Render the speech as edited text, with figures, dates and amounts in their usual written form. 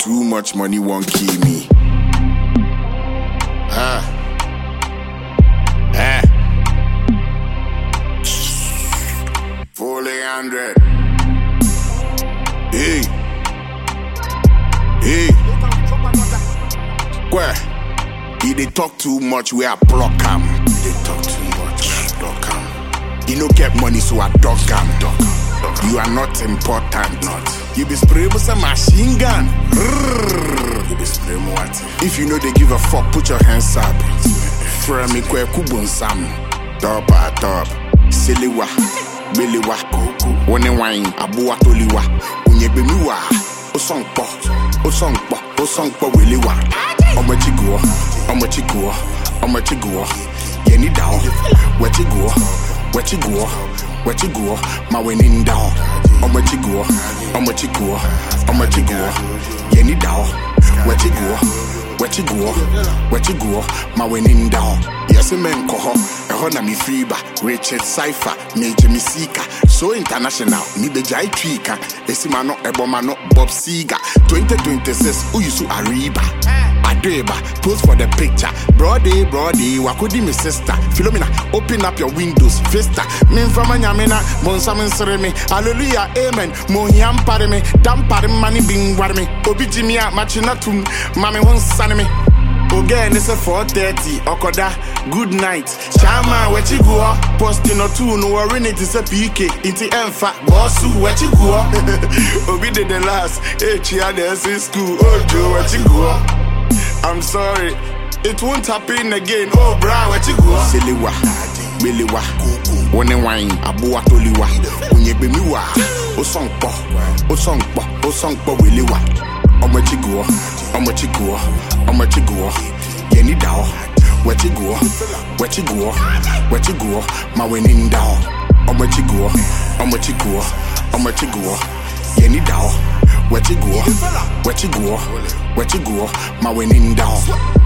Too much money won't kill me. Fully 100. Hey. Where? He dey talk too much, we are block him. He dey talk too much, we are block him. He no get money, so I dog him. You are not important. You be spray with a machine gun. You be spray what? If you know they give a fuck, put your hands up. From me kwe kubun sam. Top a top. Siliwa, Biliwa, One wine, Abu Atoliwa, Unyebemiwa, Osongpo, Williwa. Omachigua, Yeni down, Wachigua, my winning down. Omachigua, Yeni down, Wachigua, my winning down. Yes, a man coho, a honor me fever, Richard Cypher, Major Misika, so international, me the Jai Trika, Esimano, Ebomano, Bob Seeger, 2026, Uyusu Ariba. Adeba, pose for the picture. Brody, Wakudi, my sister. Philomena, open up your windows. Vista, Min from Yamina, Monsamin Seremi. Hallelujah, amen. Mohiam Parame, Dam Parim Mani Bing Warme. Obijimia, Machinatum, Mami won't son me. Again, it's a 4:30. Okoda, good night. Shama, where you go? Posting or two, no worry, it is a PK. Inti Enfa, Bossu, where you go? Obi did the last. Chiades in school. Oh, Joe, where you go? I'm sorry, it won't happen again. Oh, bra, where you go? Siliwa, Biliwa, One wine, Abu Atoliwa, Unyebemiwa, Osongpo, Williwa. Omachigua, Yeni down, Wachigua, my winning down. Omachigua, Yeni down, Wachigua, my winning down.